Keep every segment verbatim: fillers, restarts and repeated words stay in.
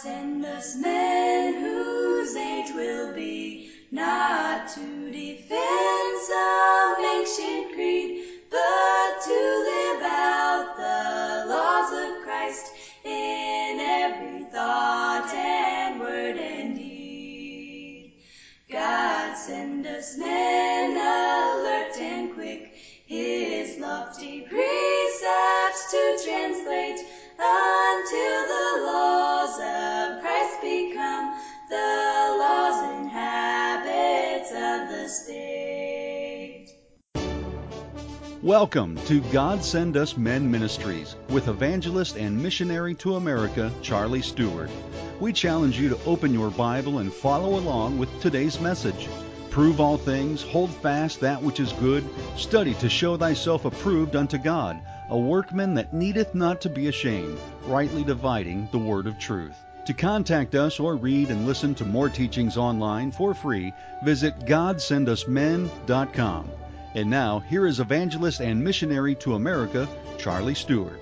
send us men whose age will be not to defend some ancient creed, but to live out the laws of Christ in every thought and word and deed. God send us men alert and quick, his lofty precepts to translate, until the laws of Christ become the laws and habits of the state. Welcome to God Send Us Men Ministries with evangelist and missionary to America, Charlie Stewart. We challenge you to open your Bible and follow along with today's message. Prove all things, hold fast that which is good, study to show thyself approved unto God, a workman that needeth not to be ashamed, rightly dividing the word of truth. To contact us or read and listen to more teachings online for free, visit god send us men dot com. And now, here is evangelist and missionary to America, Charlie Stewart.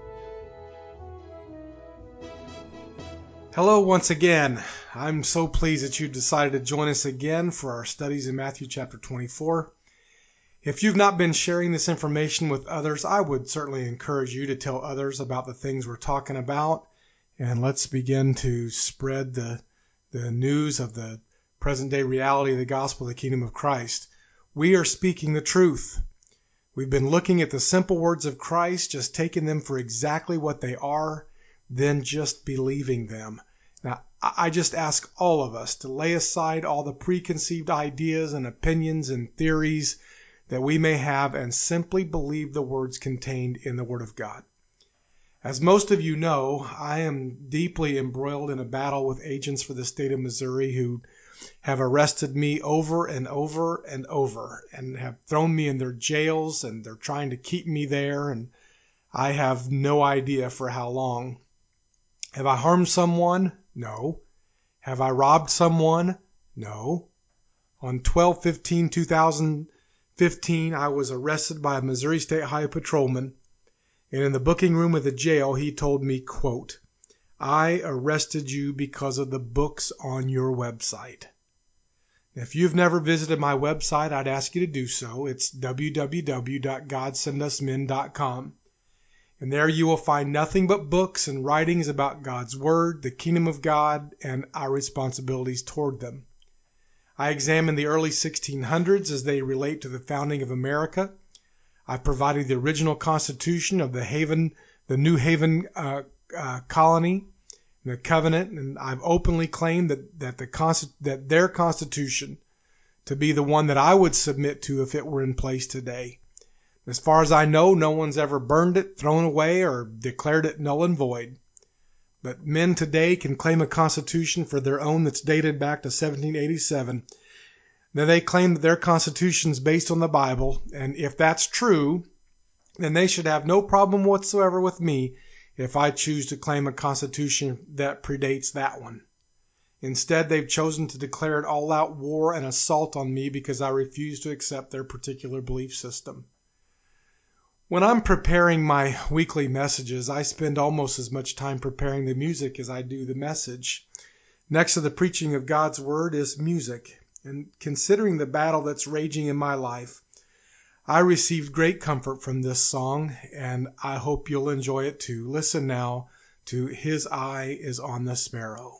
Hello once again. I'm so pleased that you decided to join us again for our studies in Matthew chapter twenty-four. If you've not been sharing this information with others, I would certainly encourage you to tell others about the things we're talking about. And let's begin to spread the, the news of the present day reality of the gospel of the kingdom of Christ. We are speaking the truth. We've been looking at the simple words of Christ, just taking them for exactly what they are, then just believing them. Now, I just ask all of us to lay aside all the preconceived ideas and opinions and theories that we may have and simply believe the words contained in the Word of God. As most of you know, I am deeply embroiled in a battle with agents for the state of Missouri who have arrested me over and over and over and have thrown me in their jails, and they're trying to keep me there, and I have no idea for how long. Have I harmed someone? No. Have I robbed someone? No. On twelve fifteen two thousand fifteen, I was arrested by a Missouri State Highway Patrolman, and in the booking room of the jail, he told me, quote, "I arrested you because of the books on your website." If you've never visited my website, I'd ask you to do so. It's w w w dot god send us men dot com. And there you will find nothing but books and writings about God's Word, the kingdom of God, and our responsibilities toward them. I examine the early sixteen hundreds as they relate to the founding of America. I provided the original constitution of the Haven, the New Haven uh, uh, colony, the covenant, and I've openly claimed that that the const- that their constitution to be the one that I would submit to if it were in place today. As far as I know, no one's ever burned it, thrown away, or declared it null and void. But men today can claim a constitution for their own that's dated back to seventeen eighty-seven. Now they claim that their constitution is based on the Bible, and if that's true, then they should have no problem whatsoever with me if I choose to claim a constitution that predates that one. Instead, they've chosen to declare an all-out war and assault on me because I refuse to accept their particular belief system. When I'm preparing my weekly messages, I spend almost as much time preparing the music as I do the message. Next to the preaching of God's Word is music. And considering the battle that's raging in my life, I received great comfort from this song, and I hope you'll enjoy it too. Listen now to His Eye is on the Sparrow.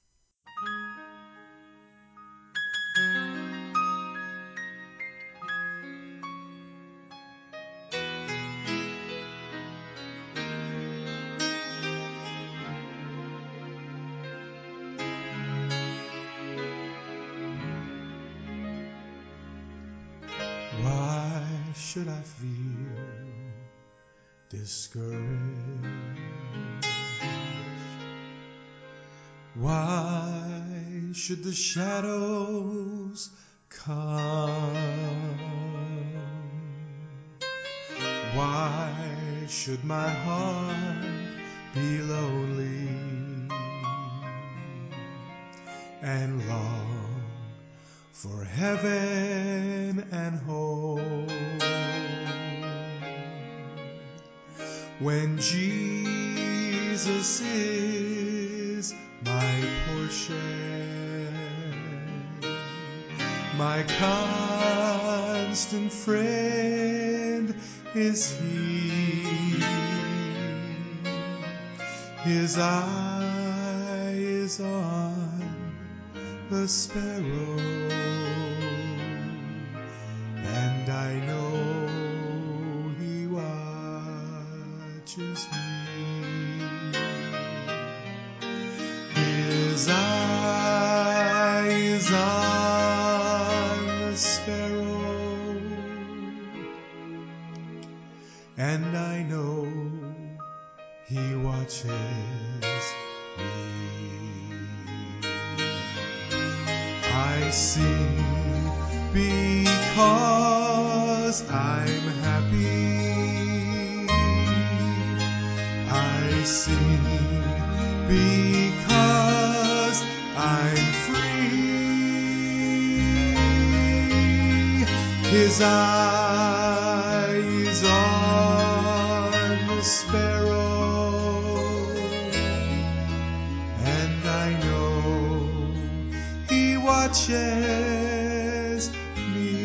Why should I feel discouraged? Why should the shadows come? Why should my heart be lonely and long for heaven and home, when Jesus Jesus is my portion, my constant friend is He. His eye is on the sparrow, and I know He watches me. His eye is on the sparrow, and I know He watches me. I sing because I'm happy. I sing because I'm free. His eye is on the sparrow, and I know He watches me.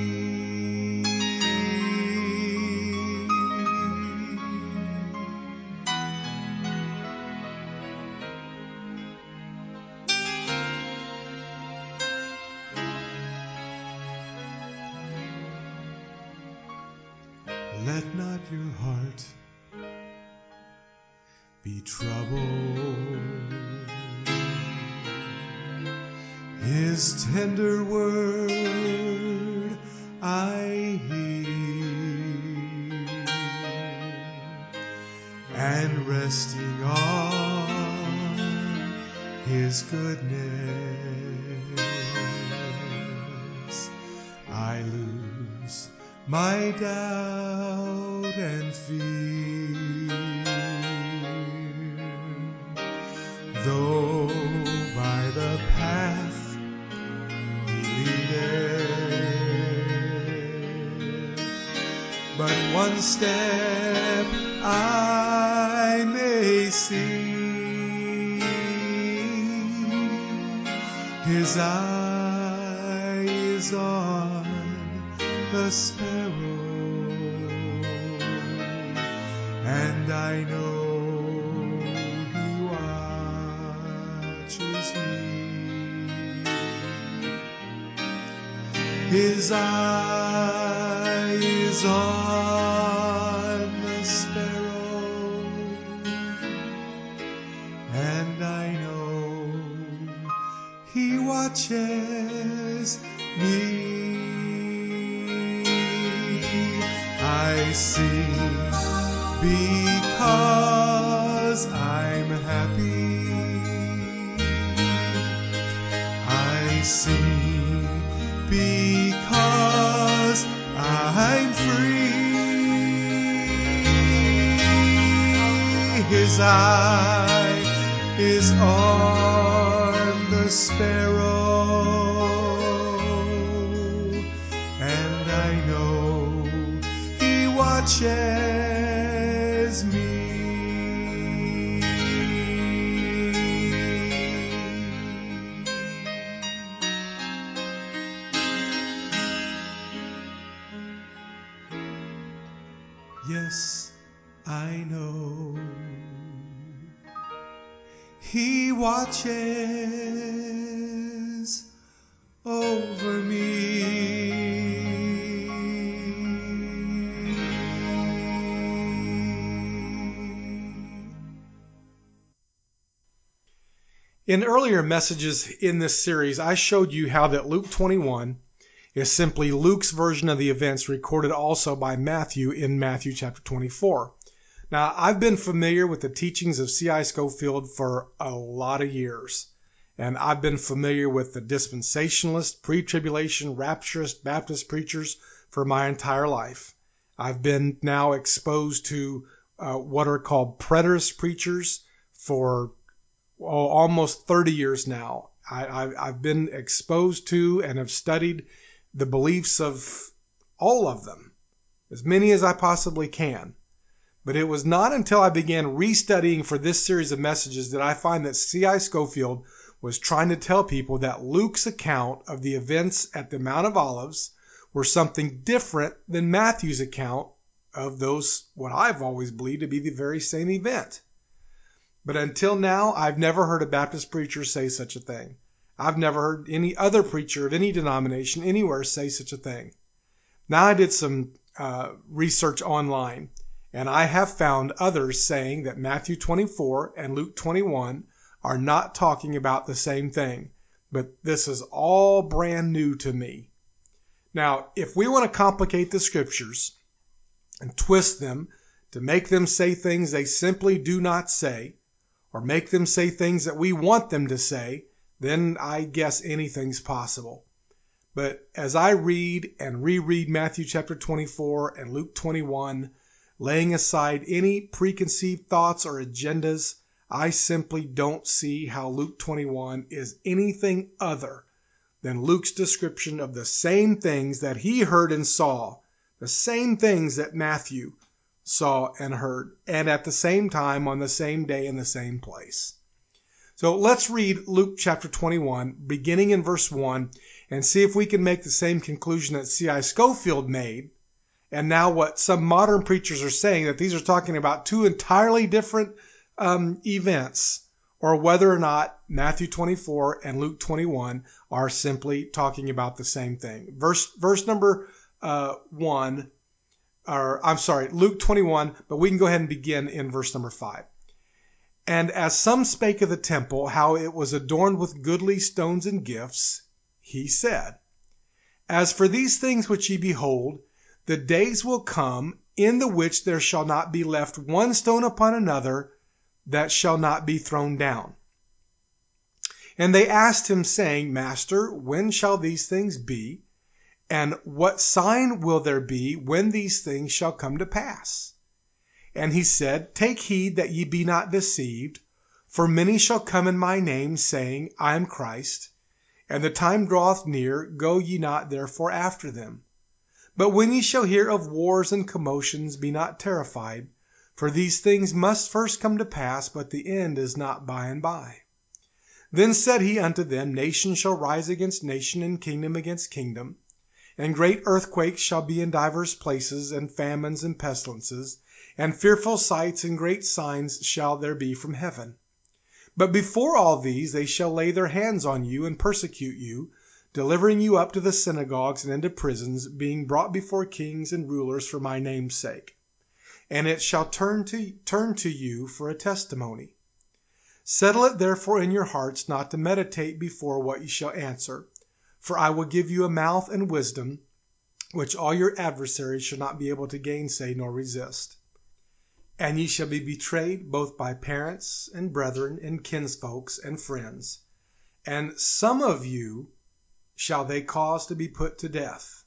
Let not your heart be troubled. His tender word I hear, and resting on His goodness, I lose my doubt and fear. Though by the path He leadeth, but one step I may see, His eye is on the sparrow, and I know He watches me. His eye is on the sparrow, and I know He watches me. I sing because I'm happy. I sing because I'm free. His eye is on the sparrow, and I know He watches me. Yes, I know He watches over me. In earlier messages in this series, I showed you how that Luke twenty-one is simply Luke's version of the events recorded also by Matthew in Matthew chapter twenty-four. Now, I've been familiar with the teachings of C I Scofield for a lot of years, and I've been familiar with the dispensationalist, pre-tribulation, rapturist, Baptist preachers for my entire life. I've been now exposed to uh, what are called preterist preachers for oh, almost thirty years now. I, I've, I've been exposed to and have studied the beliefs of all of them, as many as I possibly can. But it was not until I began restudying for this series of messages that I find that C I Scofield was trying to tell people that Luke's account of the events at the Mount of Olives were something different than Matthew's account of those, what I've always believed to be the very same event. But until now, I've never heard a Baptist preacher say such a thing. I've never heard any other preacher of any denomination anywhere say such a thing. Now I did some uh, research online, and I have found others saying that Matthew twenty-four and Luke twenty-one are not talking about the same thing. But this is all brand new to me. Now, if we want to complicate the scriptures and twist them to make them say things they simply do not say, or make them say things that we want them to say, then I guess anything's possible. But as I read and reread Matthew chapter twenty-four and Luke twenty-one, laying aside any preconceived thoughts or agendas, I simply don't see how Luke twenty-one is anything other than Luke's description of the same things that he heard and saw, the same things that Matthew saw and heard, and at the same time on the same day in the same place. So let's read Luke chapter twenty-one, beginning in verse one, and see if we can make the same conclusion that C I Scofield made, and now what some modern preachers are saying, that these are talking about two entirely different um, events, or whether or not Matthew twenty-four and Luke twenty-one are simply talking about the same thing. Verse verse number uh, one, or I'm sorry, Luke twenty-one, but we can go ahead and begin in verse number five. And as some spake of the temple, how it was adorned with goodly stones and gifts, he said, As for these things which ye behold, the days will come in the which there shall not be left one stone upon another that shall not be thrown down. And they asked him, saying, Master, when shall these things be? And what sign will there be when these things shall come to pass? And he said, Take heed that ye be not deceived, for many shall come in my name, saying, I am Christ, and the time draweth near, go ye not therefore after them. But when ye shall hear of wars and commotions, be not terrified, for these things must first come to pass, but the end is not by and by. Then said he unto them, Nation shall rise against nation, and kingdom against kingdom. And great earthquakes shall be in divers places, and famines and pestilences, and fearful sights and great signs shall there be from heaven. But before all these they shall lay their hands on you, and persecute you, delivering you up to the synagogues and into prisons, being brought before kings and rulers for my name's sake. And it shall turn to, turn to you for a testimony. Settle it therefore in your hearts not to meditate before what ye shall answer. For I will give you a mouth and wisdom, which all your adversaries shall not be able to gainsay nor resist. And ye shall be betrayed both by parents and brethren and kinsfolks and friends. And some of you shall they cause to be put to death.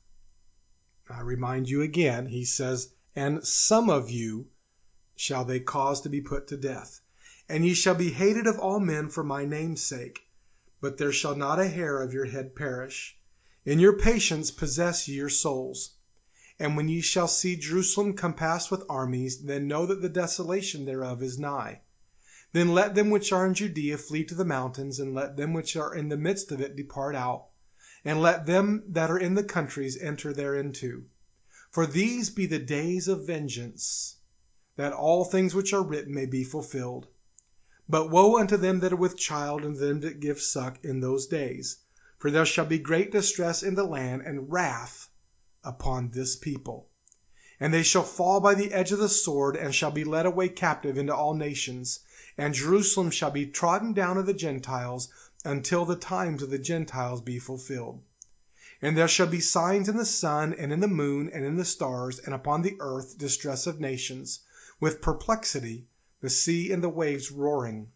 I remind you again, he says, and some of you shall they cause to be put to death. And ye shall be hated of all men for my name's sake. But there shall not a hair of your head perish. In your patience possess ye your souls. And when ye shall see Jerusalem compassed with armies, then know that the desolation thereof is nigh. Then let them which are in Judea flee to the mountains, and let them which are in the midst of it depart out. And let them that are in the countries enter thereinto. For these be the days of vengeance, that all things which are written may be fulfilled. But woe unto them that are with child, and them that give suck in those days. For there shall be great distress in the land, and wrath upon this people. And they shall fall by the edge of the sword, and shall be led away captive into all nations. And Jerusalem shall be trodden down of the Gentiles, until the times of the Gentiles be fulfilled. And there shall be signs in the sun, and in the moon, and in the stars, and upon the earth distress of nations, with perplexity, the sea and the waves roaring.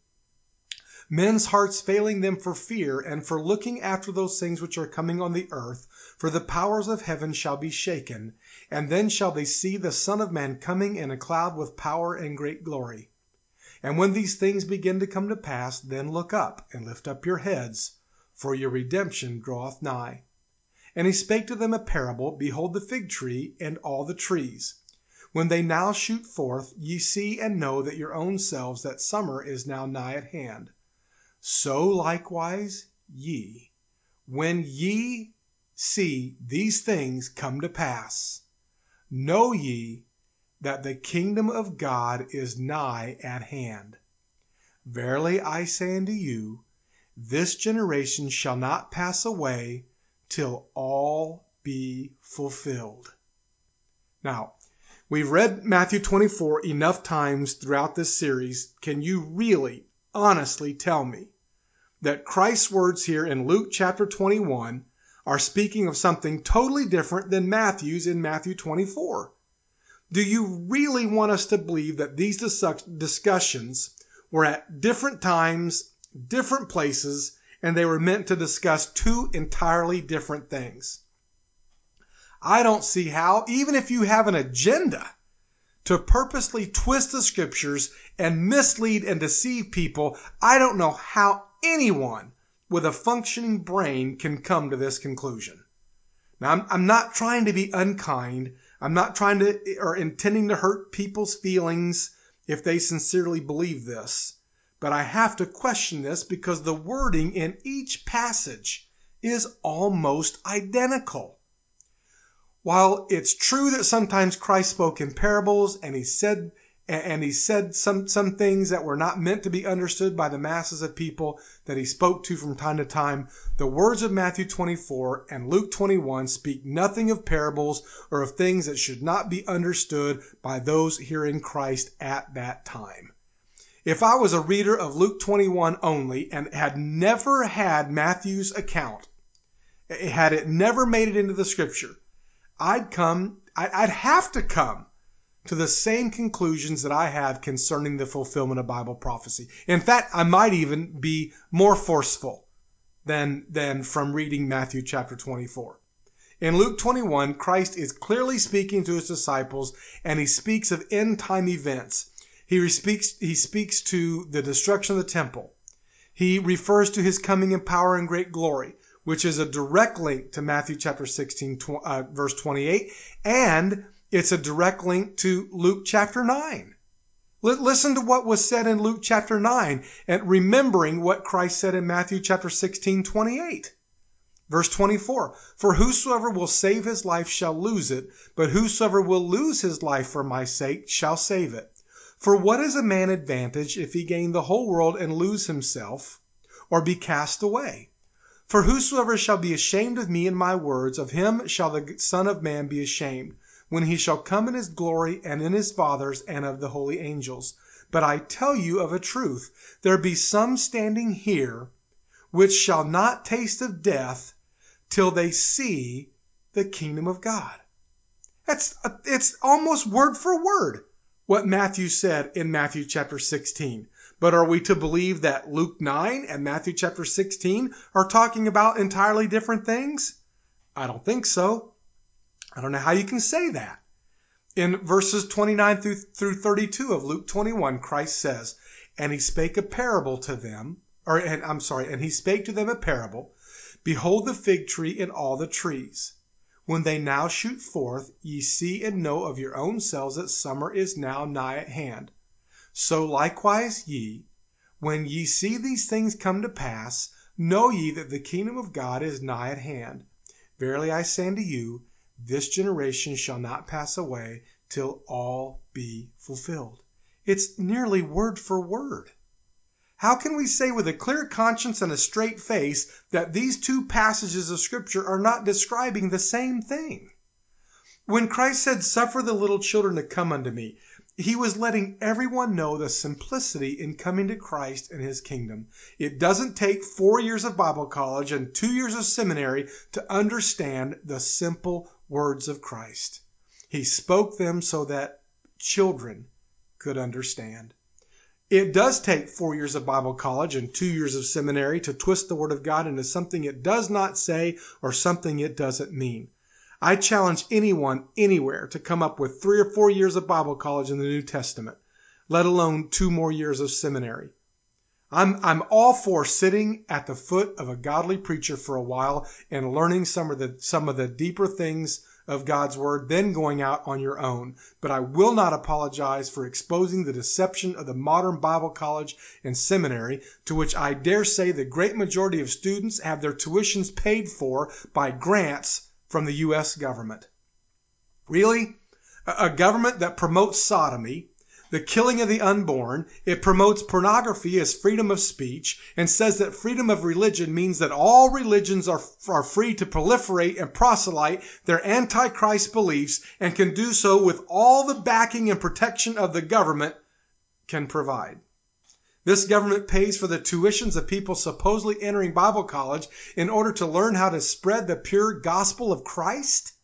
Men's hearts failing them for fear, and for looking after those things which are coming on the earth, for the powers of heaven shall be shaken. And then shall they see the Son of Man coming in a cloud with power and great glory. And when these things begin to come to pass, then look up, and lift up your heads, for your redemption draweth nigh. And he spake to them a parable, Behold the fig tree, and all the trees. When they now shoot forth, ye see and know that your own selves that summer is now nigh at hand. So likewise ye, when ye see these things come to pass, know ye that the kingdom of God is nigh at hand. Verily I say unto you, this generation shall not pass away till all be fulfilled. Now, we've read Matthew twenty-four enough times throughout this series. Can you really, honestly tell me that Christ's words here in Luke chapter twenty-one are speaking of something totally different than Matthew's in Matthew twenty-four? Do you really want us to believe that these discussions were at different times, different places, and they were meant to discuss two entirely different things? I don't see how, even if you have an agenda to purposely twist the scriptures and mislead and deceive people, I don't know how anyone with a functioning brain can come to this conclusion. Now, I'm, I'm not trying to be unkind. I'm not trying to or intending to hurt people's feelings if they sincerely believe this. But I have to question this because the wording in each passage is almost identical. While it's true that sometimes Christ spoke in parables and he said and he said some, some things that were not meant to be understood by the masses of people that he spoke to from time to time, the words of Matthew twenty-four and Luke twenty-one speak nothing of parables or of things that should not be understood by those hearing Christ at that time. If I was a reader of Luke twenty-one only and had never had Matthew's account, had it never made it into the scripture, I'd come, I'd have to come to the same conclusions that I have concerning the fulfillment of Bible prophecy. In fact, I might even be more forceful than, than from reading Matthew chapter twenty-four. In Luke twenty-one, Christ is clearly speaking to his disciples, and he speaks of end-time events. He speaks, he speaks to the destruction of the temple. He refers to his coming in power and great glory, which is a direct link to Matthew chapter sixteen, uh, verse twenty-eight, and it's a direct link to Luke chapter nine. L- listen to what was said in Luke chapter nine, and remembering what Christ said in Matthew chapter sixteen, twenty-eight. Verse twenty-four, for whosoever will save his life shall lose it, but whosoever will lose his life for my sake shall save it. For what is a man advantage if he gain the whole world and lose himself, or be cast away? For whosoever shall be ashamed of me and my words, of him shall the Son of Man be ashamed, when he shall come in his glory and in his Father's and of the holy angels. But I tell you of a truth, there be some standing here which shall not taste of death till they see the kingdom of God. That's it's almost word for word what Matthew said in Matthew chapter sixteen. But are we to believe that Luke nine and Matthew chapter sixteen are talking about entirely different things? I don't think so. I don't know how you can say that. In verses twenty-nine through, through thirty-two of Luke twenty-one, Christ says, and he spake a parable to them, or and I'm sorry, and he spake to them a parable. Behold the fig tree and all the trees. When they now shoot forth, ye see and know of your own selves that summer is now nigh at hand. So likewise ye, when ye see these things come to pass, know ye that the kingdom of God is nigh at hand. Verily I say unto you, this generation shall not pass away till all be fulfilled. It's nearly word for word. How can we say with a clear conscience and a straight face that these two passages of Scripture are not describing the same thing? When Christ said, suffer the little children to come unto me, he was letting everyone know the simplicity in coming to Christ and his kingdom. It doesn't take four years of Bible college and two years of seminary to understand the simple words of Christ. He spoke them so that children could understand. It does take four years of Bible college and two years of seminary to twist the Word of God into something it does not say or something it doesn't mean. I challenge anyone anywhere to come up with three or four years of Bible college in the New Testament, let alone two more years of seminary. I'm, I'm all for sitting at the foot of a godly preacher for a while and learning some of the, some of the deeper things of God's word than going out on your own. But I will not apologize for exposing the deception of the modern Bible college and seminary, to which I dare say the great majority of students have their tuitions paid for by grants from the U S government. Really? A government that promotes sodomy, the killing of the unborn, it promotes pornography as freedom of speech, and says that freedom of religion means that all religions are, are free to proliferate and proselyte their antichrist beliefs, and can do so with all the backing and protection of the government can provide. This government pays for the tuitions of people supposedly entering Bible college in order to learn how to spread the pure gospel of Christ?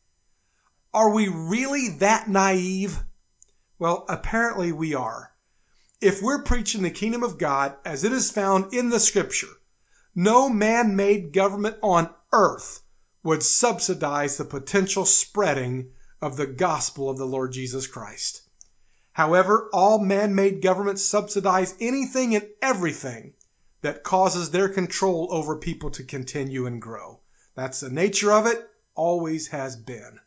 Are we really that naive? Well, apparently we are. If we're preaching the kingdom of God as it is found in the scripture, no man-made government on earth would subsidize the potential spreading of the gospel of the Lord Jesus Christ. However, all man-made governments subsidize anything and everything that causes their control over people to continue and grow. That's the nature of it, always has been.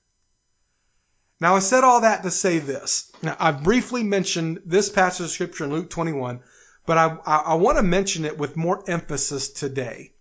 Now, I said all that to say this. Now, I've briefly mentioned this passage of scripture in Luke twenty-one, but I, I, I want to mention it with more emphasis today.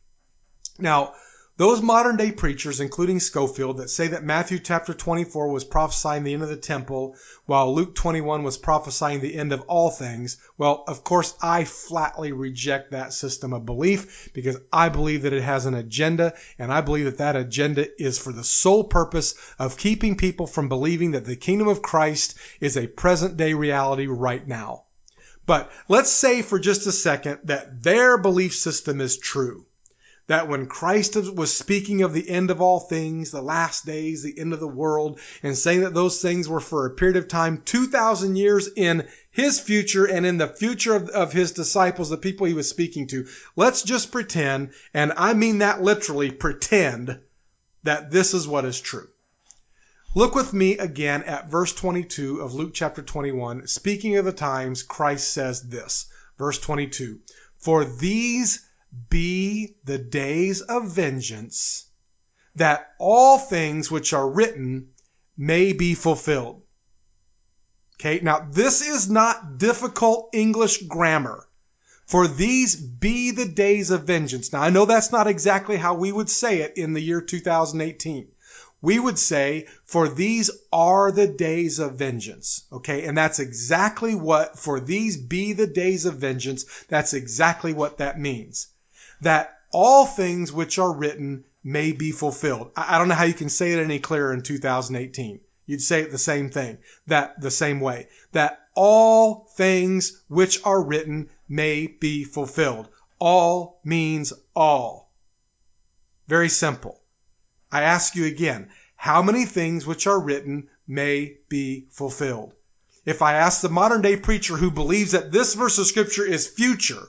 Now, those modern day preachers, including Scofield, that say that Matthew chapter twenty-four was prophesying the end of the temple, while Luke twenty-one was prophesying the end of all things, well, of course, I flatly reject that system of belief, because I believe that it has an agenda, and I believe that that agenda is for the sole purpose of keeping people from believing that the kingdom of Christ is a present day reality right now. But let's say for just a second that their belief system is true. That when Christ was speaking of the end of all things, the last days, the end of the world, and saying that those things were for a period of time, two thousand years in his future and in the future of, of his disciples, the people he was speaking to, let's just pretend, and I mean that literally, pretend that this is what is true. Look with me again at verse twenty-two of Luke chapter twenty-one. Speaking of the times, Christ says this, verse twenty-two, "For these be the days of vengeance, that all things which are written may be fulfilled." Okay, now this is not difficult English grammar. For these be the days of vengeance. Now I know that's not exactly how we would say it in the year two thousand eighteen. We would say, for these are the days of vengeance. Okay, and that's exactly what, for these be the days of vengeance, that's exactly what that means. That all things which are written may be fulfilled. I don't know how you can say it any clearer in two thousand eighteen. You'd say it the same thing, that the same way. That all things which are written may be fulfilled. All means all. Very simple. I ask you again, how many things which are written may be fulfilled? If I ask the modern day preacher who believes that this verse of scripture is future,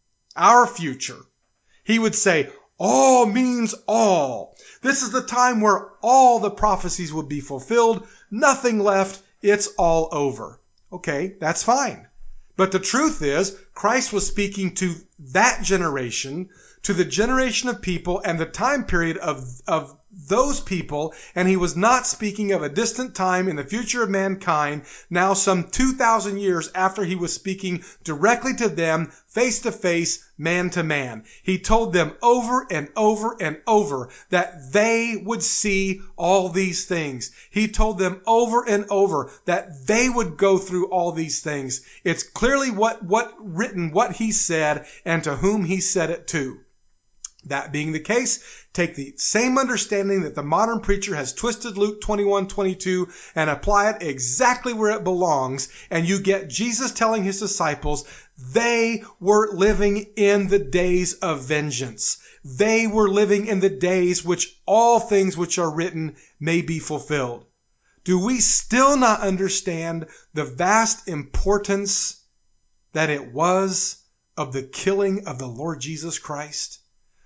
our future, he would say, all means all. This is the time where all the prophecies would be fulfilled. Nothing left. It's all over. Okay, that's fine. But the truth is, Christ was speaking to that generation, to the generation of people and the time period of, of those people, and he was not speaking of a distant time in the future of mankind, now some two thousand years after he was speaking directly to them, face to face, man to man. He told them over and over and over that they would see all these things. He told them over and over that they would go through all these things. It's clearly what, what written, what he said, and to whom he said it to. That being the case, take the same understanding that the modern preacher has twisted Luke twenty-one twenty-two and apply it exactly where it belongs, and you get Jesus telling his disciples they were living in the days of vengeance. They were living in the days which all things which are written may be fulfilled. Do we still not understand the vast importance that it was of the killing of the Lord Jesus Christ?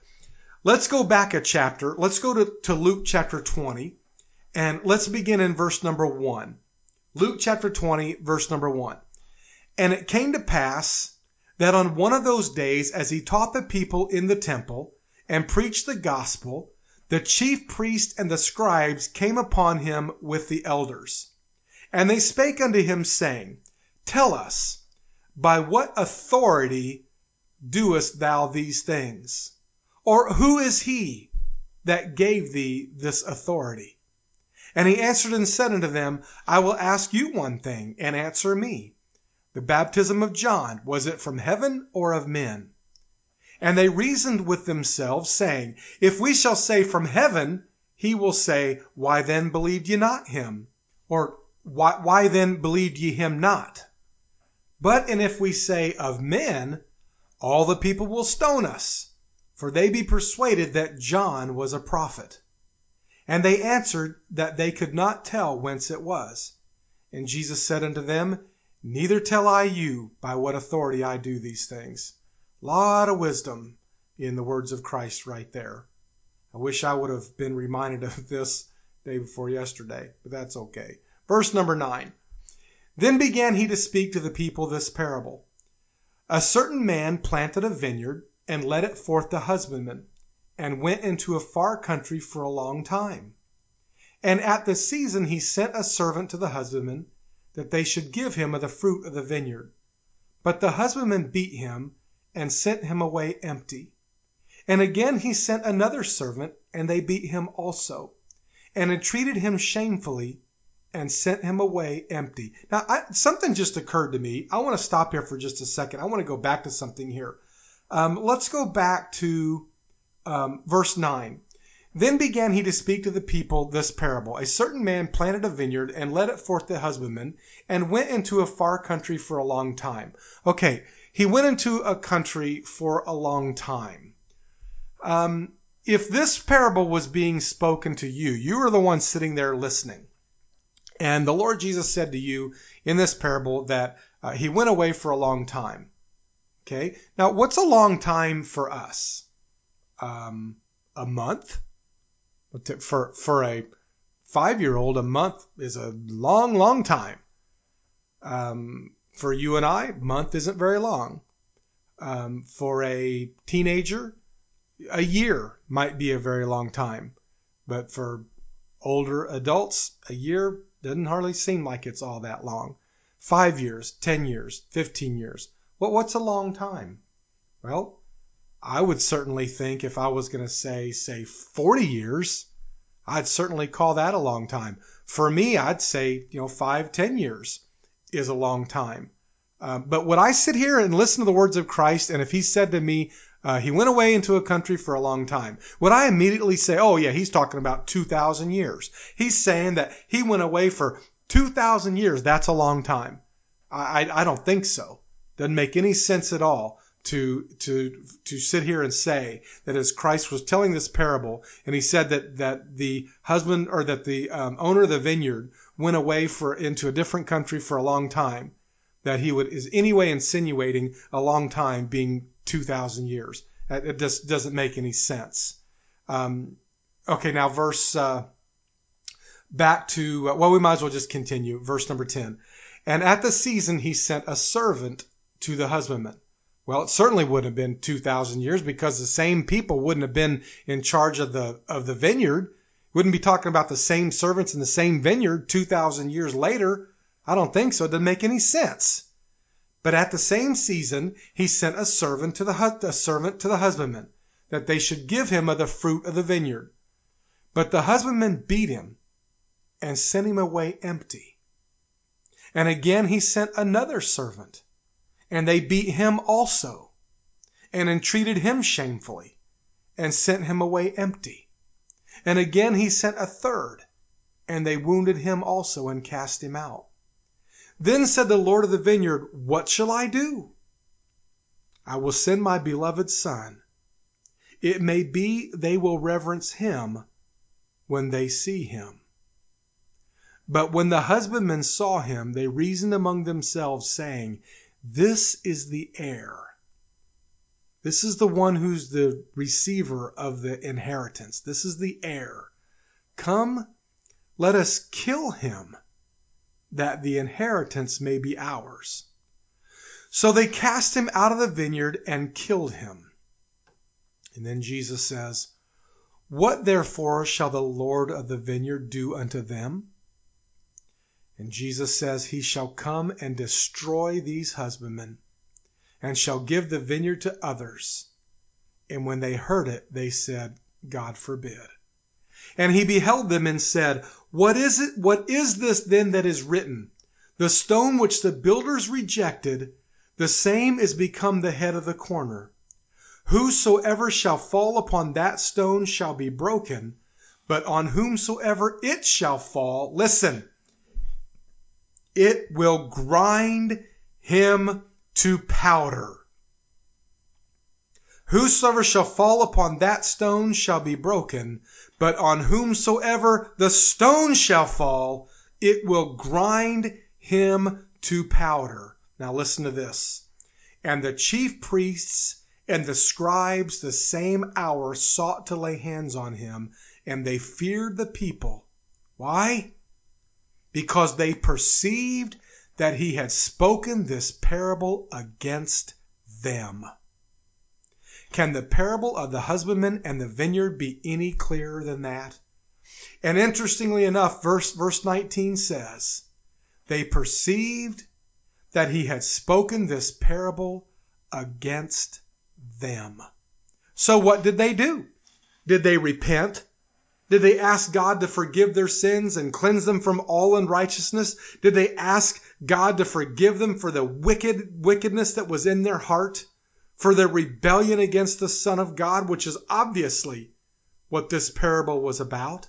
Let's go back a chapter. Let's go to, to Luke chapter twenty, and let's begin in verse number one. Luke chapter twenty, verse number one. "And it came to pass that on one of those days, as he taught the people in the temple and preached the gospel, the chief priests and the scribes came upon him with the elders. And they spake unto him, saying, Tell us, by what authority doest thou these things? Or who is he that gave thee this authority? And he answered and said unto them, I will ask you one thing, and answer me. The baptism of John, was it from heaven or of men? And they reasoned with themselves, saying, If we shall say from heaven, he will say, Why then believed ye not him? Or why, why then believed ye him not? But and if we say of men, all the people will stone us, for they be persuaded that John was a prophet. And they answered that they could not tell whence it was. And Jesus said unto them, Neither tell I you by what authority I do these things. Lot of wisdom in the words of Christ right there. I wish I would have been reminded of this day before yesterday, but that's okay. Verse number nine. Then began he to speak to the people this parable. A certain man planted a vineyard and led it forth to husbandmen, and went into a far country for a long time. And at the season he sent a servant to the husbandmen, that they should give him of the fruit of the vineyard. But the husbandmen beat him, and sent him away empty. And again he sent another servant, and they beat him also, and entreated him shamefully, and sent him away empty. Now, I, something just occurred to me. I want to stop here for just a second. I want to go back to something here. Um, let's go back to um, verse nine. Then began he to speak to the people this parable. A certain man planted a vineyard and led it forth to husbandmen, and went into a far country for a long time. Okay, he went into a country for a long time. Um, if this parable was being spoken to you, you were the one sitting there listening. And the Lord Jesus said to you in this parable that uh, he went away for a long time. Okay, now what's a long time for us? Um, a month? For, for a five-year-old, a month is a long, long time. Um, for you and I, a month isn't very long. Um, for a teenager, a year might be a very long time. But for older adults, a year doesn't hardly seem like it's all that long. Five years, ten years, fifteen years. Well, what's a long time? Well, I would certainly think if I was going to say, say forty years, I'd certainly call that a long time. For me, I'd say, you know, five, ten years is a long time. Um, but would I sit here and listen to the words of Christ, and if he said to me, uh, he went away into a country for a long time, would I immediately say, oh yeah, he's talking about two thousand years. He's saying that he went away for two thousand years. That's a long time. I, I, I don't think so. Doesn't make any sense at all to, to, to sit here and say that as Christ was telling this parable, and he said that, that the husband or that the um, owner of the vineyard went away for, into a different country for a long time, that he would is anyway insinuating a long time being two thousand years. It just doesn't make any sense. Um, okay, now verse, uh, back to, uh, well, we might as well just continue. Verse number ten. And at the season he sent a servant to the husbandman. Well, it certainly wouldn't have been two thousand years, because the same people wouldn't have been in charge of the, of the vineyard. Wouldn't be talking about the same servants in the same vineyard two thousand years later. I don't think so. It doesn't make any sense. But at the same season, he sent a servant to the a servant to the husbandman, that they should give him of the fruit of the vineyard. But the husbandman beat him and sent him away empty. And again he sent another servant, and they beat him also, and entreated him shamefully, and sent him away empty. And again he sent a third, and they wounded him also, and cast him out. Then said the Lord of the vineyard, What shall I do? I will send my beloved son. It may be they will reverence him when they see him. But when the husbandmen saw him, they reasoned among themselves, saying, This is the heir. This is the one who's the receiver of the inheritance. This is the heir. Come, let us kill him, that the inheritance may be ours. So they cast him out of the vineyard and killed him. And then Jesus says, What therefore shall the Lord of the vineyard do unto them? And Jesus says, He shall come and destroy these husbandmen, and shall give the vineyard to others. And when they heard it, they said, God forbid. And he beheld them and said, What is it? What is this then that is written? The stone which the builders rejected, the same is become the head of the corner. Whosoever shall fall upon that stone shall be broken, but on whomsoever it shall fall, listen, it will grind him to powder. Whosoever shall fall upon that stone shall be broken, but on whomsoever the stone shall fall, it will grind him to powder. Now listen to this. And the chief priests and the scribes the same hour sought to lay hands on him, and they feared the people. Why? Because they perceived that he had spoken this parable against them. Can the parable of the husbandman and the vineyard be any clearer than that? And interestingly enough, verse, verse nineteen says, they perceived that he had spoken this parable against them. So what did they do? Did they repent? Did they ask God to forgive their sins and cleanse them from all unrighteousness? Did they ask God to forgive them for the wicked wickedness that was in their heart? For their rebellion against the Son of God, which is obviously what this parable was about?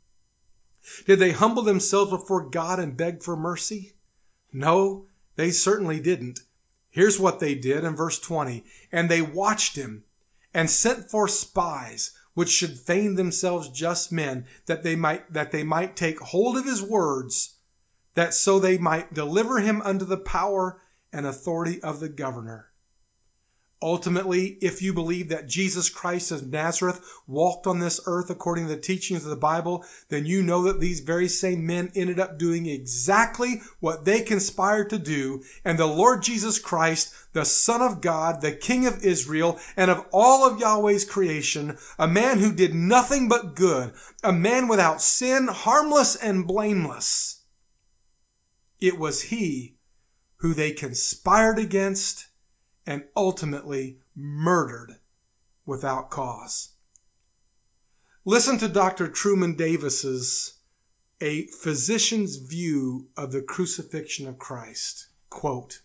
Did they humble themselves before God and beg for mercy? No, they certainly didn't. Here's what they did in verse twenty. And they watched him and sent forth spies, which should feign themselves just men, that they might, that they might take hold of his words, that so they might deliver him unto the power and authority of the governor. Ultimately, if you believe that Jesus Christ of Nazareth walked on this earth according to the teachings of the Bible, then you know that these very same men ended up doing exactly what they conspired to do. And the Lord Jesus Christ, the Son of God, the King of Israel, and of all of Yahweh's creation, a man who did nothing but good, a man without sin, harmless and blameless. It was he who they conspired against and ultimately murdered without cause. Listen to Doctor Truman Davis's A Physician's View of the Crucifixion of Christ. Quote,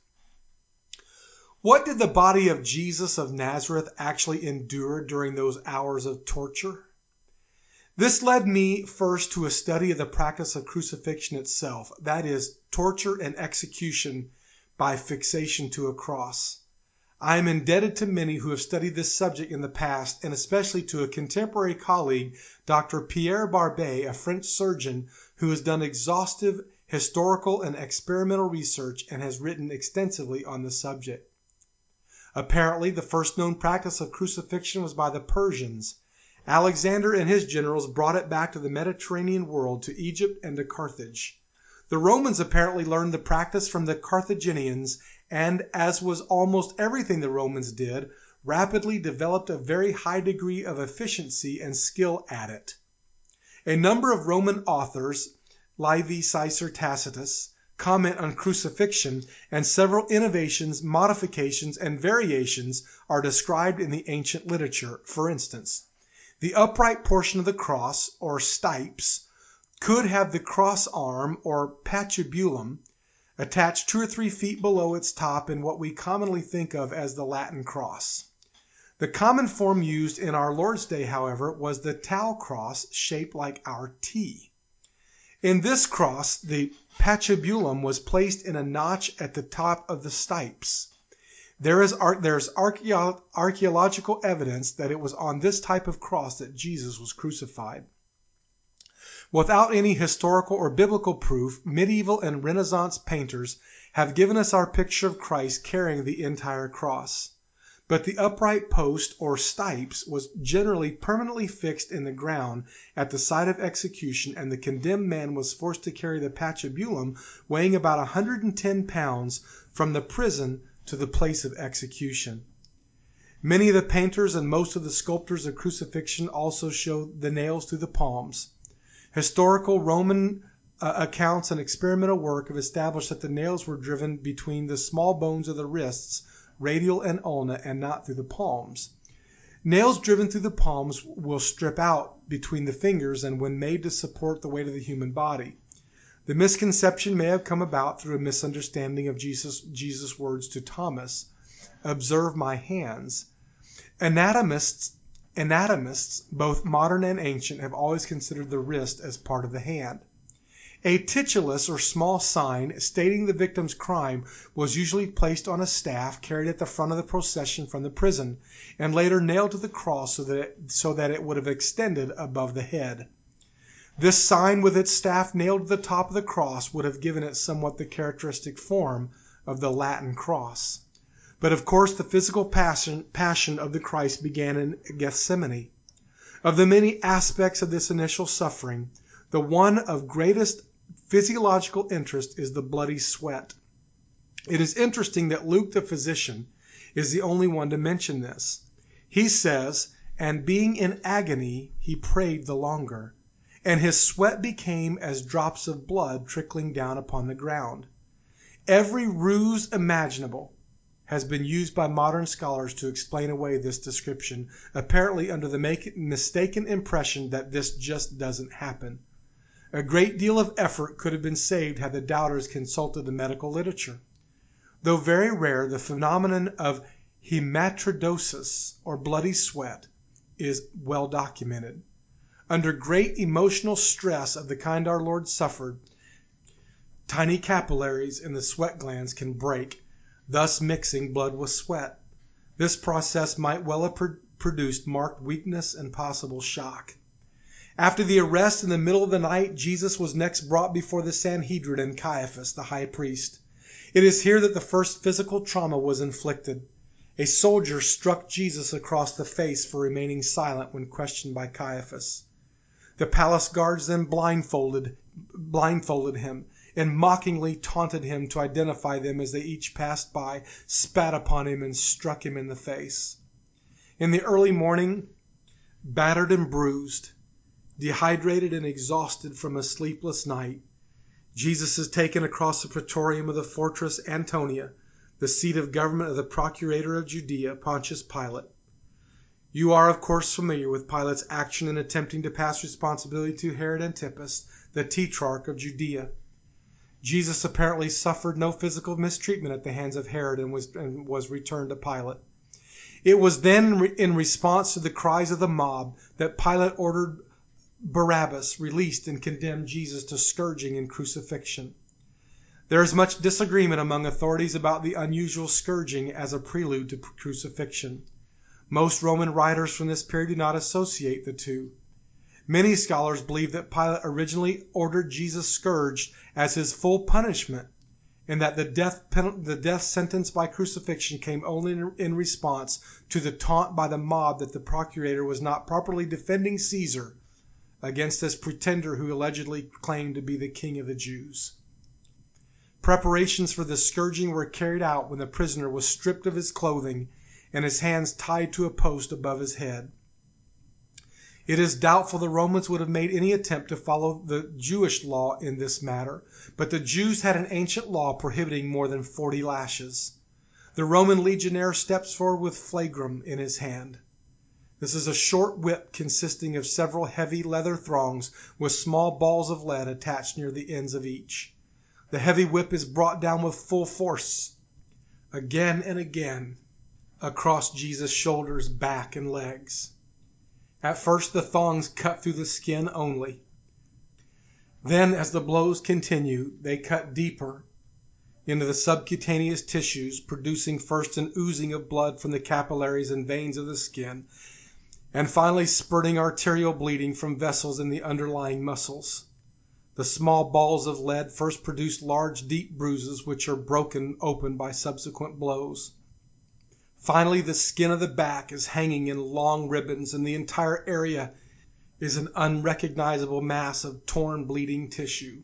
what did the body of Jesus of Nazareth actually endure during those hours of torture? This led me first to a study of the practice of crucifixion itself, that is, torture and execution by fixation to a cross. I am indebted to many who have studied this subject in the past, and especially to a contemporary colleague, Doctor Pierre Barbet, a French surgeon who has done exhaustive historical and experimental research and has written extensively on the subject. Apparently, the first known practice of crucifixion was by the Persians. Alexander and his generals brought it back to the Mediterranean world, to Egypt and to Carthage. The Romans apparently learned the practice from the Carthaginians, and, as was almost everything the Romans did, rapidly developed a very high degree of efficiency and skill at it. A number of Roman authors, Livy, Caesar, Tacitus, comment on crucifixion, and several innovations, modifications, and variations are described in the ancient literature. For instance, the upright portion of the cross, or stipes, could have the cross arm, or patibulum, attached two or three feet below its top in what we commonly think of as the Latin cross. The common form used in our Lord's day, however, was the tau cross shaped like our T. In this cross, the patibulum was placed in a notch at the top of the stipes. There is there's archeo- archaeological evidence that it was on this type of cross that Jesus was crucified. Without any historical or biblical proof, medieval and Renaissance painters have given us our picture of Christ carrying the entire cross. But the upright post, or stipes, was generally permanently fixed in the ground at the site of execution, and the condemned man was forced to carry the patibulum, weighing about one hundred ten pounds, from the prison to the place of execution. Many of the painters and most of the sculptors of crucifixion also show the nails through the palms. Historical Roman uh, accounts and experimental work have established that the nails were driven between the small bones of the wrists, radial and ulna, and not through the palms. Nails driven through the palms will strip out between the fingers and when made to support the weight of the human body. The misconception may have come about through a misunderstanding of Jesus, Jesus' words to Thomas, "Observe my hands." Anatomists, anatomists, both modern and ancient, have always considered the wrist as part of the hand. A titulus, or small sign, stating the victim's crime was usually placed on a staff carried at the front of the procession from the prison, and later nailed to the cross so that it, so that it would have extended above the head. This sign, with its staff nailed to the top of the cross, would have given it somewhat the characteristic form of the Latin cross. But of course the physical passion, passion of the Christ began in Gethsemane. Of the many aspects of this initial suffering, the one of greatest physiological interest is the bloody sweat. It is interesting that Luke the physician is the only one to mention this. He says, "And being in agony, he prayed the longer, and his sweat became as drops of blood trickling down upon the ground." Every ruse imaginable has been used by modern scholars to explain away this description, apparently under the make, mistaken impression that this just doesn't happen. A great deal of effort could have been saved had the doubters consulted the medical literature. Though very rare, the phenomenon of hematodosis, or bloody sweat, is well documented. Under great emotional stress of the kind our Lord suffered, tiny capillaries in the sweat glands can break, thus mixing blood with sweat. This process might well have pro- produced marked weakness and possible shock. After the arrest in the middle of the night, Jesus was next brought before the Sanhedrin and Caiaphas, the high priest. It is here that the first physical trauma was inflicted. A soldier struck Jesus across the face for remaining silent when questioned by Caiaphas. The palace guards then blindfolded, blindfolded him and mockingly taunted him to identify them as they each passed by, spat upon him, and struck him in the face. In the early morning, battered and bruised, dehydrated and exhausted from a sleepless night, Jesus is taken across the praetorium of the fortress Antonia, the seat of government of the procurator of Judea, Pontius Pilate. You are, of course, familiar with Pilate's action in attempting to pass responsibility to Herod Antipas, the tetrarch of Judea. Jesus apparently suffered no physical mistreatment at the hands of Herod and was, and was returned to Pilate. It was then, in response to the cries of the mob, that Pilate ordered Barabbas released and condemned Jesus to scourging and crucifixion. There is much disagreement among authorities about the unusual scourging as a prelude to crucifixion. Most Roman writers from this period do not associate the two. Many scholars believe that Pilate originally ordered Jesus scourged as his full punishment, and that the death, the death sentence by crucifixion came only in, in response to the taunt by the mob that the procurator was not properly defending Caesar against this pretender who allegedly claimed to be the king of the Jews. Preparations for the scourging were carried out when the prisoner was stripped of his clothing and his hands tied to a post above his head. It is doubtful the Romans would have made any attempt to follow the Jewish law in this matter, but the Jews had an ancient law prohibiting more than forty lashes. The Roman legionnaire steps forward with flagrum in his hand. This is a short whip consisting of several heavy leather thongs with small balls of lead attached near the ends of each. The heavy whip is brought down with full force, again and again, across Jesus' shoulders, back, and legs. At first the thongs cut through the skin only. Then, as the blows continue, they cut deeper into the subcutaneous tissues, producing first an oozing of blood from the capillaries and veins of the skin, and finally spurting arterial bleeding from vessels in the underlying muscles. The small balls of lead first produce large, deep bruises, which are broken open by subsequent blows. Finally, the skin of the back is hanging in long ribbons, and the entire area is an unrecognizable mass of torn, bleeding tissue.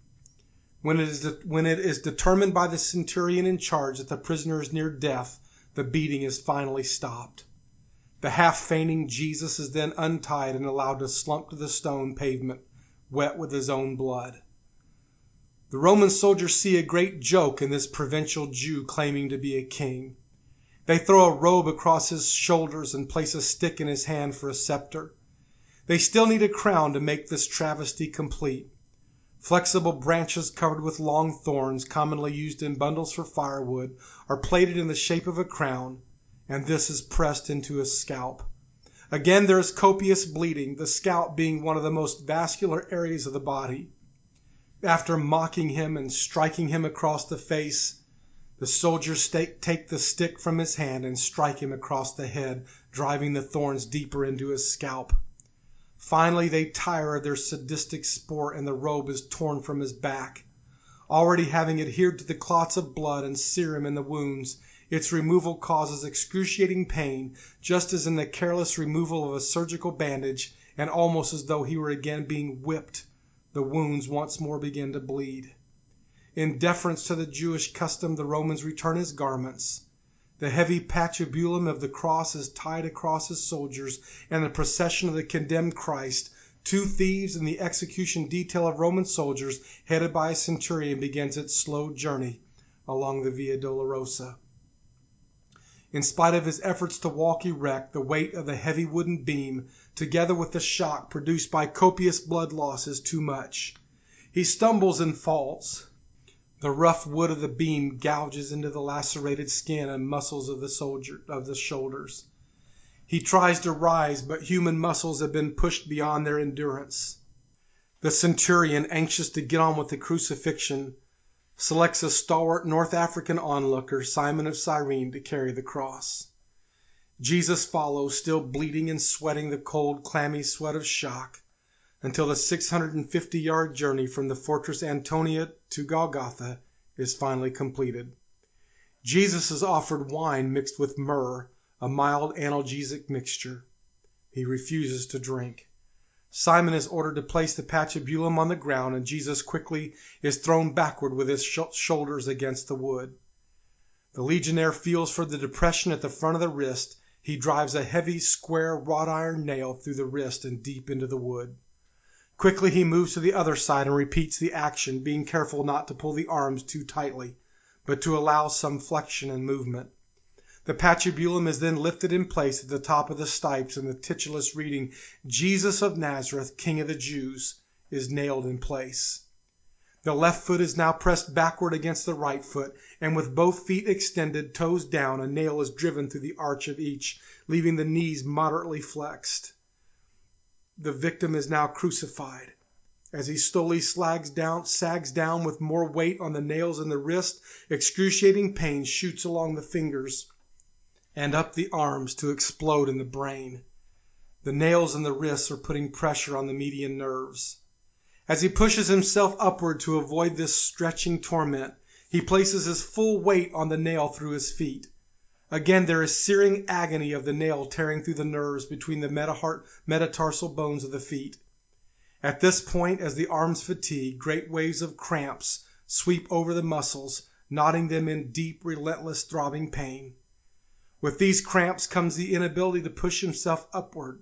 When it is, de- when it is determined by the centurion in charge that the prisoner is near death, the beating is finally stopped. The half-fainting Jesus is then untied and allowed to slump to the stone pavement, wet with his own blood. The Roman soldiers see a great joke in this provincial Jew claiming to be a king. They throw a robe across his shoulders and place a stick in his hand for a scepter. They still need a crown to make this travesty complete. Flexible branches covered with long thorns, commonly used in bundles for firewood, are plaited in the shape of a crown, and this is pressed into his scalp. Again there is copious bleeding, the scalp being one of the most vascular areas of the body. After mocking him and striking him across the face, the soldiers take the stick from his hand and strike him across the head, driving the thorns deeper into his scalp. Finally, they tire of their sadistic sport and the robe is torn from his back. Already having adhered to the clots of blood and serum in the wounds, its removal causes excruciating pain, just as in the careless removal of a surgical bandage, and almost as though he were again being whipped, the wounds once more begin to bleed. In deference to the Jewish custom, the Romans return his garments. The heavy patibulum of the cross is tied across his soldiers, and the procession of the condemned Christ, two thieves and the execution detail of Roman soldiers, headed by a centurion, begins its slow journey along the Via Dolorosa. In spite of his efforts to walk erect, the weight of the heavy wooden beam, together with the shock produced by copious blood loss, is too much. He stumbles and falls. The rough wood of the beam gouges into the lacerated skin and muscles of the soldier of the shoulders. He tries to rise, but human muscles have been pushed beyond their endurance. The centurion, anxious to get on with the crucifixion, selects a stalwart North African onlooker, Simon of Cyrene, to carry the cross. Jesus follows, still bleeding and sweating the cold, clammy sweat of shock, until the six hundred fifty yard journey from the fortress Antonia to Golgotha is finally completed. Jesus is offered wine mixed with myrrh, a mild analgesic mixture. He refuses to drink. Simon is ordered to place the patibulum on the ground, and Jesus quickly is thrown backward with his sh- shoulders against the wood. The legionnaire feels for the depression at the front of the wrist. He drives a heavy, square wrought iron nail through the wrist and deep into the wood. Quickly he moves to the other side and repeats the action, being careful not to pull the arms too tightly, but to allow some flexion and movement. The patibulum is then lifted in place at the top of the stipes, and the titulus reading, "Jesus of Nazareth, King of the Jews," is nailed in place. The left foot is now pressed backward against the right foot, and with both feet extended, toes down, a nail is driven through the arch of each, leaving the knees moderately flexed. The victim is now crucified. As he slowly slags down, sags down with more weight on the nails in the wrist, excruciating pain shoots along the fingers and up the arms to explode in the brain. The nails in the wrists are putting pressure on the median nerves. As he pushes himself upward to avoid this stretching torment, he places his full weight on the nail through his feet. Again there is searing agony of the nail tearing through the nerves between the metatarsal bones of the feet. At this point, as the arms fatigue, great waves of cramps sweep over the muscles, knotting them in deep, relentless, throbbing pain. With these cramps comes the inability to push himself upward.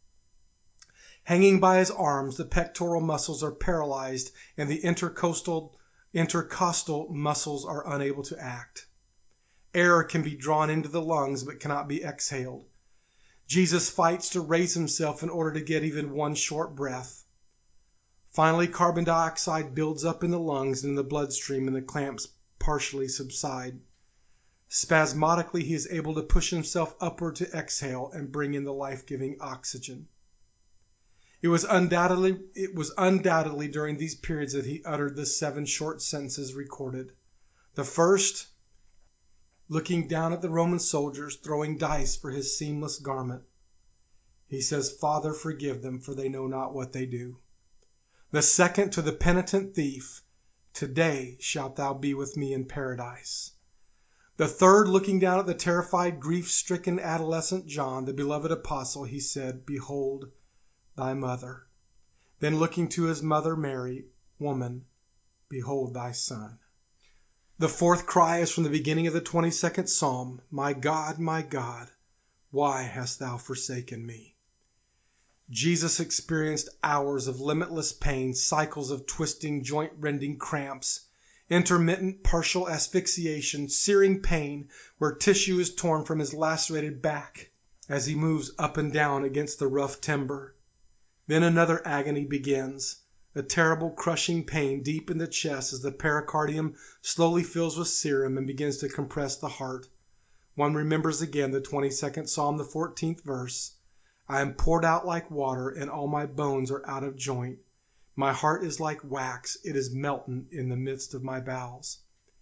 Hanging by his arms, the pectoral muscles are paralyzed, and the intercostal, intercostal muscles are unable to act. Air can be drawn into the lungs but cannot be exhaled. Jesus fights to raise himself in order to get even one short breath. Finally, carbon dioxide builds up in the lungs and in the bloodstream, and the clamps partially subside. Spasmodically, he is able to push himself upward to exhale and bring in the life-giving oxygen. It was undoubtedly, it was undoubtedly during these periods that he uttered the seven short sentences recorded. The first, looking down at the Roman soldiers throwing dice for his seamless garment, he says, "Father, forgive them, for they know not what they do." The second, to the penitent thief, "Today shalt thou be with me in paradise." The third, looking down at the terrified, grief-stricken adolescent John, the beloved apostle, he said, "Behold thy mother." Then looking to his mother Mary, "Woman, behold thy son." The fourth cry is from the beginning of the twenty-second Psalm. My God, my God, why hast thou forsaken me? Jesus experienced hours of limitless pain, cycles of twisting, joint-rending cramps, intermittent partial asphyxiation, searing pain where tissue is torn from his lacerated back as he moves up and down against the rough timber. Then another agony begins, a terrible crushing pain deep in the chest as the pericardium slowly fills with serum and begins to compress the heart. One remembers again the twenty-second Psalm, the fourteenth verse. I am poured out like water, and all my bones are out of joint. My heart is like wax, it is melting in the midst of my bowels.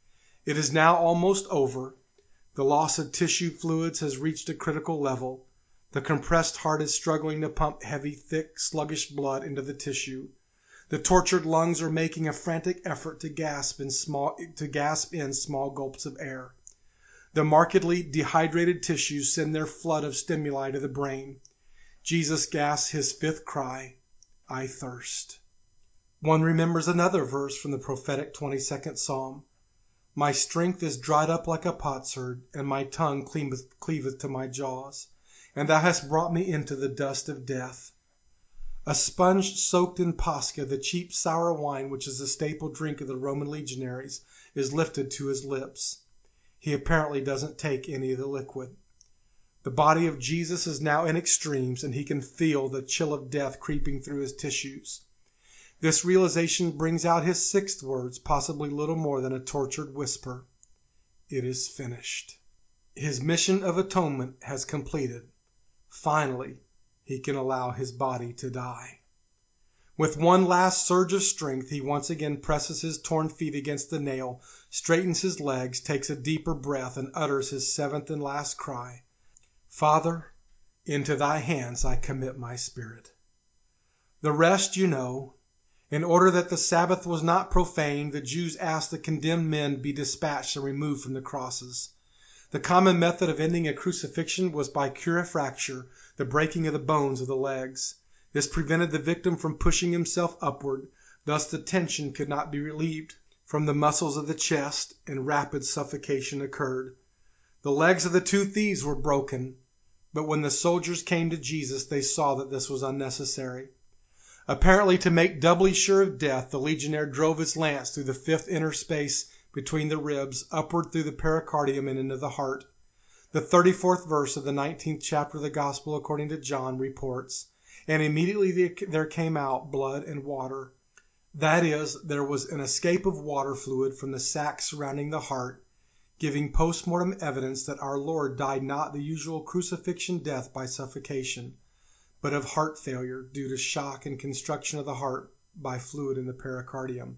It is now almost over. The loss of tissue fluids has reached a critical level. The compressed heart is struggling to pump heavy, thick, sluggish blood into the tissue. The tortured lungs are making a frantic effort to gasp in small, to gasp in small gulps of air. The markedly dehydrated tissues send their flood of stimuli to the brain. Jesus gasps his fifth cry, I thirst. One remembers another verse from the prophetic twenty-second Psalm. My strength is dried up like a potsherd, and my tongue cleaveth, cleaveth to my jaws. And thou hast brought me into the dust of death. A sponge soaked in Pascha, the cheap sour wine which is the staple drink of the Roman legionaries, is lifted to his lips. He apparently doesn't take any of the liquid. The body of Jesus is now in extremes, and he can feel the chill of death creeping through his tissues. This realization brings out his sixth words, possibly little more than a tortured whisper. It is finished. His mission of atonement has completed. Finally, he can allow his body to die. With one last surge of strength, he once again presses his torn feet against the nail, straightens his legs, takes a deeper breath, and utters his seventh and last cry. Father, into thy hands I commit my spirit. The rest you know. In order that the Sabbath was not profaned, the Jews asked the condemned men be dispatched and removed from the crosses. The common method of ending a crucifixion was by curifracture, the breaking of the bones of the legs. This prevented the victim from pushing himself upward, thus the tension could not be relieved from the muscles of the chest, and rapid suffocation occurred. The legs of the two thieves were broken, but when the soldiers came to Jesus, they saw that this was unnecessary. Apparently to make doubly sure of death, the legionnaire drove his lance through the fifth inner space between the ribs, upward through the pericardium and into the heart. The thirty-fourth verse of the nineteenth chapter of the Gospel according to John reports, and immediately there came out blood and water. That is, there was an escape of water fluid from the sac surrounding the heart, giving post-mortem evidence that our Lord died not the usual crucifixion death by suffocation, but of heart failure due to shock and constriction of the heart by fluid in the pericardium.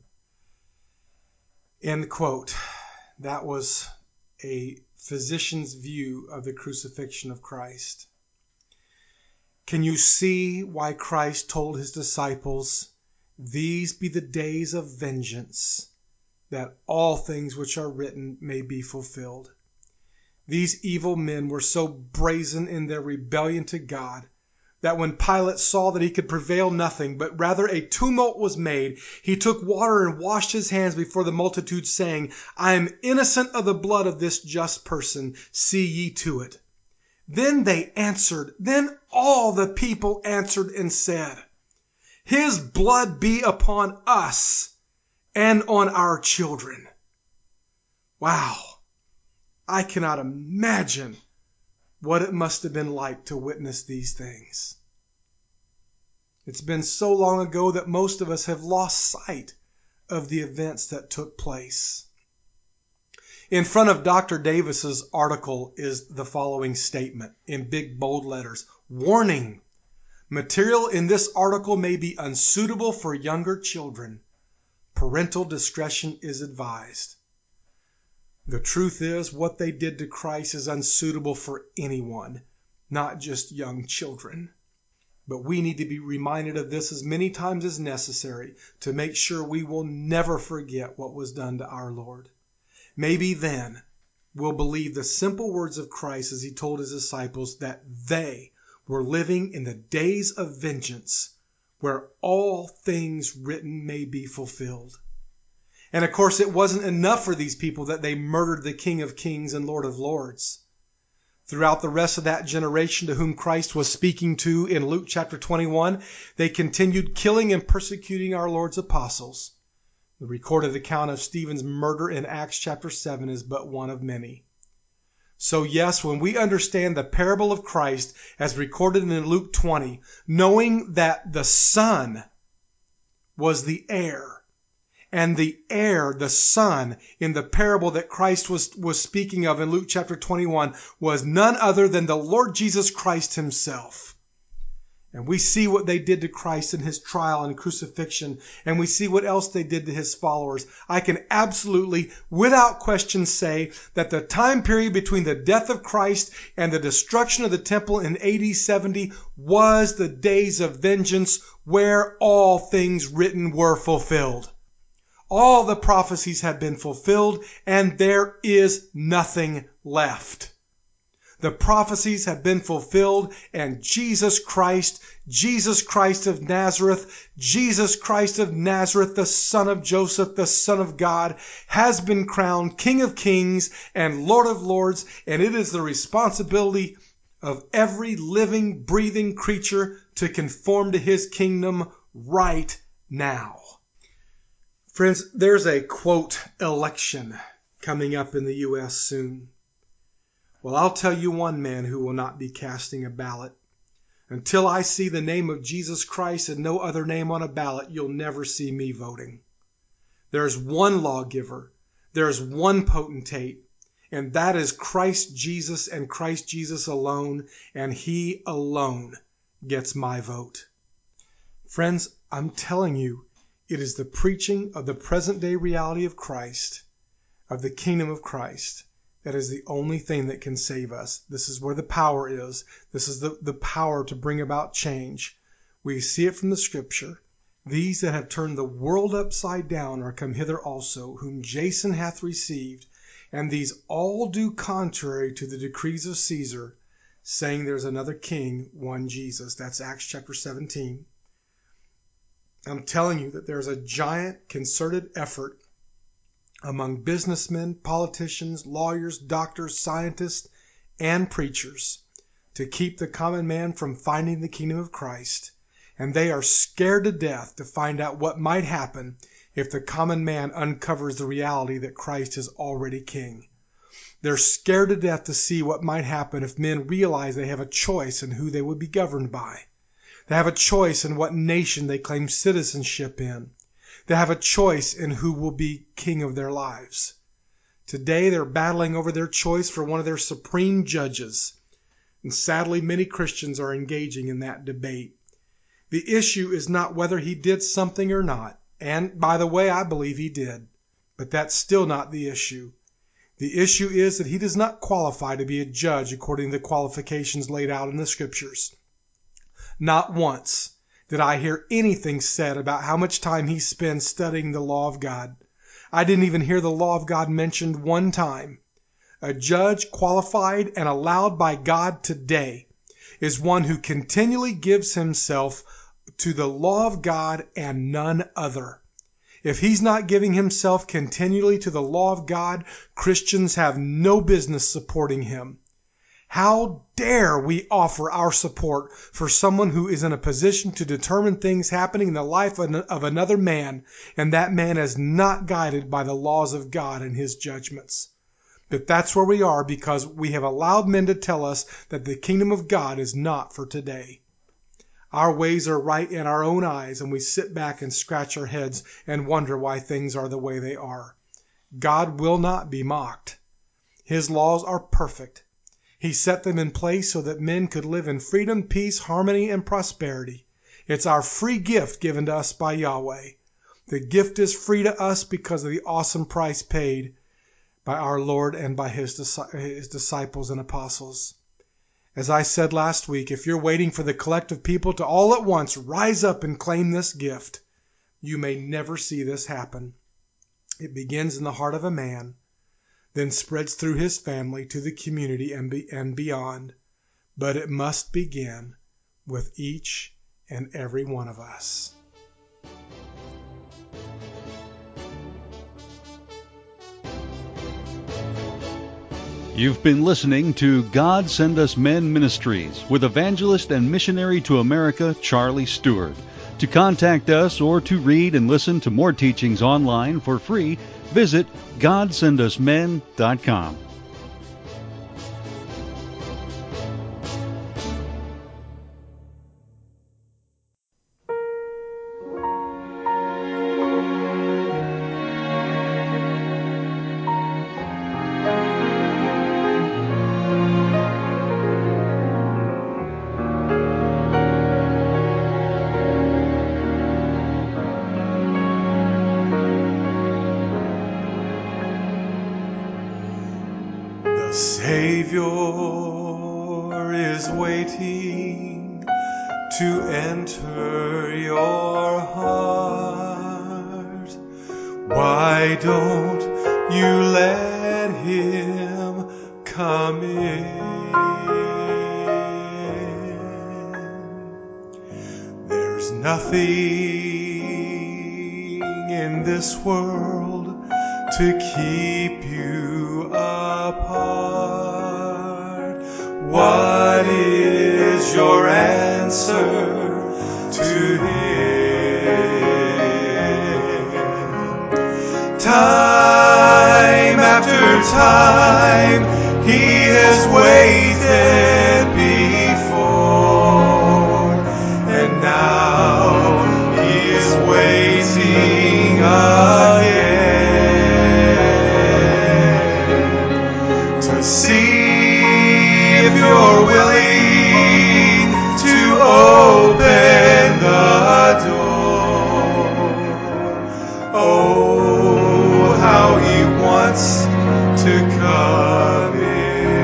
End quote. That was a physician's view of the crucifixion of Christ. Can you see why Christ told his disciples, these be the days of vengeance, that all things which are written may be fulfilled? These evil men were so brazen in their rebellion to God that when Pilate saw that he could prevail nothing, but rather a tumult was made, he took water and washed his hands before the multitude, saying, I am innocent of the blood of this just person. See ye to it. Then they answered, then all the people answered and said, his blood be upon us and on our children. Wow. I cannot imagine what it must have been like to witness these things. It's been so long ago that most of us have lost sight of the events that took place. In front of Doctor Davis's article is the following statement in big bold letters. Warning! Material in this article may be unsuitable for younger children. Parental discretion is advised. The truth is, what they did to Christ is unsuitable for anyone, not just young children. But we need to be reminded of this as many times as necessary to make sure we will never forget what was done to our Lord. Maybe then we'll believe the simple words of Christ as he told his disciples that they were living in the days of vengeance where all things written may be fulfilled. And of course, it wasn't enough for these people that they murdered the King of Kings and Lord of Lords. Throughout the rest of that generation to whom Christ was speaking to in Luke chapter twenty-one, they continued killing and persecuting our Lord's apostles. The recorded account of Stephen's murder in Acts chapter seven is but one of many. So yes, when we understand the parable of Christ as recorded in Luke twenty, knowing that the Son was the heir, and the heir, the Son, in the parable that Christ was, was speaking of in Luke chapter twenty-one, was none other than the Lord Jesus Christ himself. And we see what they did to Christ in his trial and crucifixion, and we see what else they did to his followers. I can absolutely, without question, say that the time period between the death of Christ and the destruction of the temple in A D seventy was the days of vengeance where all things written were fulfilled. All the prophecies have been fulfilled, and there is nothing left. The prophecies have been fulfilled, and Jesus Christ, Jesus Christ of Nazareth, Jesus Christ of Nazareth, the son of Joseph, the Son of God, has been crowned King of Kings and Lord of Lords, and it is the responsibility of every living, breathing creature to conform to his kingdom right now. Friends, there's a, quote, election coming up in the U S soon. Well, I'll tell you one man who will not be casting a ballot. Until I see the name of Jesus Christ and no other name on a ballot, you'll never see me voting. There's one lawgiver. There's one potentate. And that is Christ Jesus and Christ Jesus alone. And he alone gets my vote. Friends, I'm telling you, it is the preaching of the present day reality of Christ, of the kingdom of Christ, that is the only thing that can save us. This is where the power is. This is the, the power to bring about change. We see it from the scripture. These that have turned the world upside down are come hither also, whom Jason hath received, and these all do contrary to the decrees of Caesar, saying there's another king, one Jesus. That's Acts chapter seventeen. I'm telling you that there's a giant concerted effort among businessmen, politicians, lawyers, doctors, scientists, and preachers to keep the common man from finding the kingdom of Christ. And they are scared to death to find out what might happen if the common man uncovers the reality that Christ is already king. They're scared to death to see what might happen if men realize they have a choice in who they would be governed by. They have a choice in what nation they claim citizenship in. They have a choice in who will be king of their lives. Today they're battling over their choice for one of their supreme judges. And sadly, many Christians are engaging in that debate. The issue is not whether he did something or not. And by the way, I believe he did. But that's still not the issue. The issue is that he does not qualify to be a judge according to the qualifications laid out in the scriptures. Not once did I hear anything said about how much time he spends studying the law of God. I didn't even hear the law of God mentioned one time. A judge qualified and allowed by God today is one who continually gives himself to the law of God and none other. If he's not giving himself continually to the law of God, Christians have no business supporting him. How dare we offer our support for someone who is in a position to determine things happening in the life of another man, and that man is not guided by the laws of God and his judgments. But that's where we are because we have allowed men to tell us that the kingdom of God is not for today. Our ways are right in our own eyes, and we sit back and scratch our heads and wonder why things are the way they are. God will not be mocked. His laws are perfect. He set them in place so that men could live in freedom, peace, harmony, and prosperity. It's our free gift given to us by Yahweh. The gift is free to us because of the awesome price paid by our Lord and by his, his disciples and apostles. As I said last week, if you're waiting for the collective people to all at once rise up and claim this gift, you may never see this happen. It begins in the heart of a man, then spreads through his family to the community and, be, and beyond. But it must begin with each and every one of us. You've been listening to God Send Us Men Ministries with evangelist and missionary to America, Charlie Stewart. To contact us or to read and listen to more teachings online for free, visit god send us men dot com. The Savior is waiting to enter your heart. Why don't you let him come in? There's nothing in this world to keep you apart. What is your answer to him? Time after time he has waited before, and now he is waiting again to see if you're willing to open the door. Oh, how he wants to come in.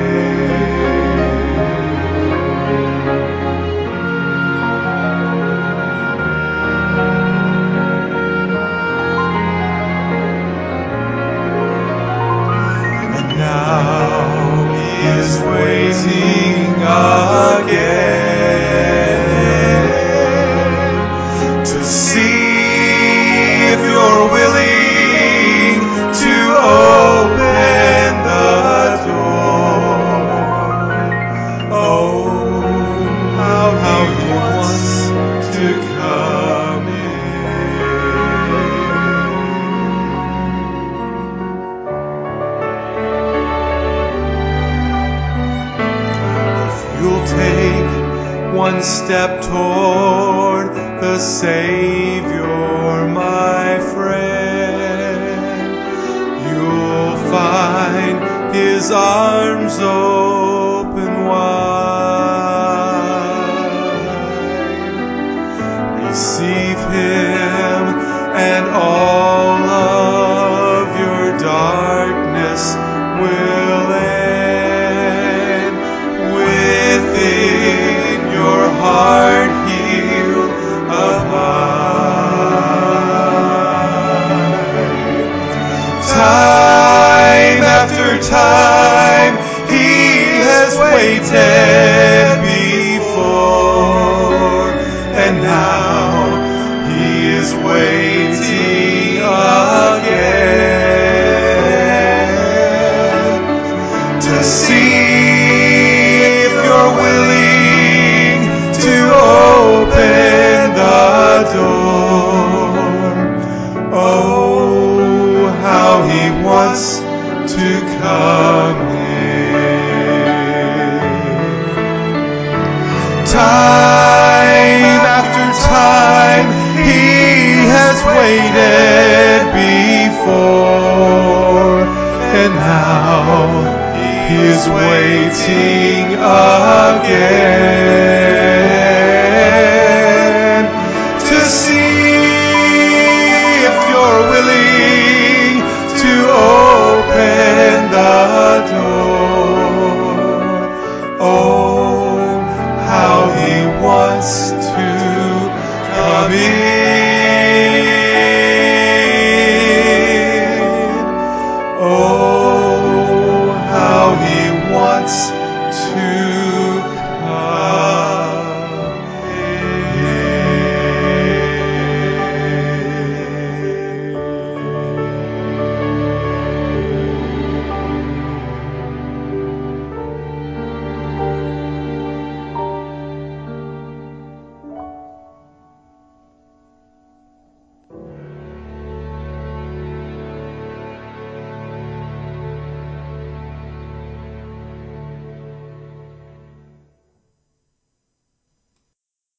And now he is waiting again to see if you're willing to open the door. Oh, how, how he wants to come in. If you'll take one step toward the Savior, my friend, you'll find his arms open wide. Receive him and all of your darkness will end. Within your heart he'll abide. Time after time he has waited before, and now he is waiting again to see if you're willing to open the door. Oh, how he wants to come in. Time after time he has waited before, and now he is waiting again to see if you're willing to open the door. Oh, how he wants to come in.